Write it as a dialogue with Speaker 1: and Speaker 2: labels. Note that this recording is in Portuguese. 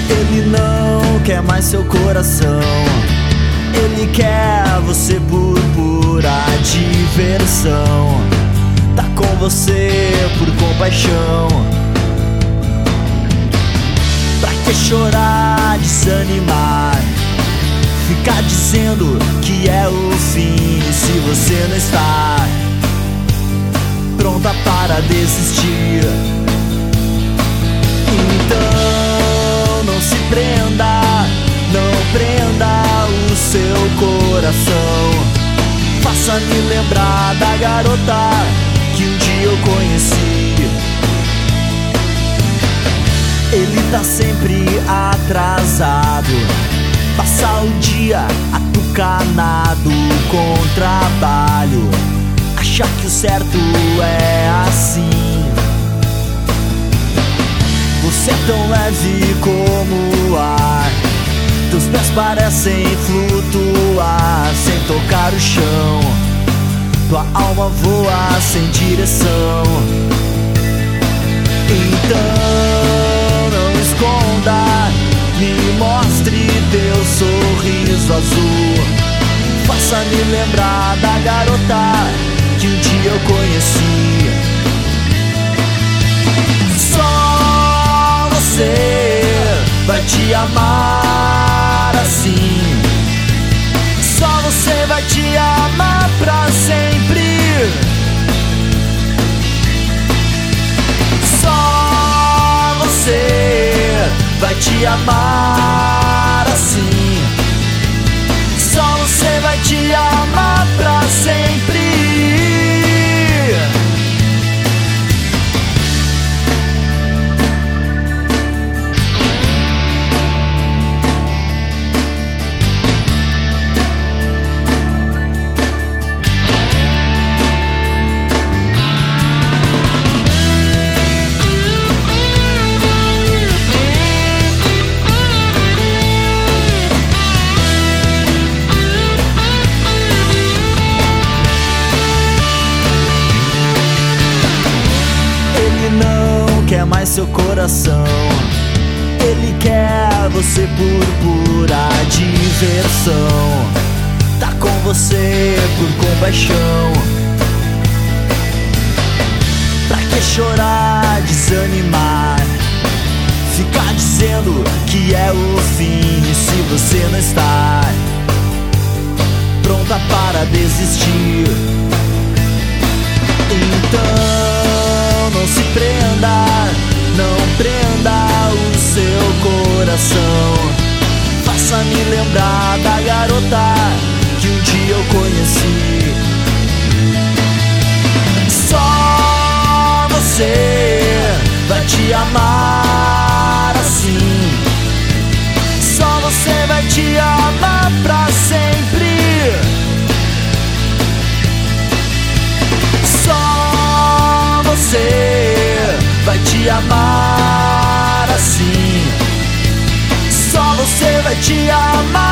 Speaker 1: Ele não quer mais seu coração, ele quer você por pura diversão. Tá com você por compaixão. Pra que chorar, desanimar, ficar dizendo que é o fim se você não está pronta para desistir? Então não se prenda, não prenda o seu coração. Faça-me lembrar da garota que um dia eu conheci. Ele tá sempre atrasado, passa o dia atucanado com trabalho, acha que o certo é assim. Você é tão leve como o ar, teus pés parecem flutuar sem tocar o chão, tua alma voa sem direção. Então não esconda, me mostre teu sorriso azul. Faça-me lembrar da garota que um dia eu conheci. Só você vai te amar assim, só você vai te amar pra sempre. Só você vai te amar assim, só você vai te amar pra sempre. Quer mais seu coração, ele quer você por pura diversão. Tá com você por compaixão. Pra que chorar, desanimar, ficar dizendo que é o fim se você não está pronta para desistir? Então não se prenda, não prenda o seu coração. Faça-me lembrar da garota que um dia eu conheci. Só você vai te amar assim, só você vai te amar pra sempre. Só você vai te amar assim, só você vai te amar.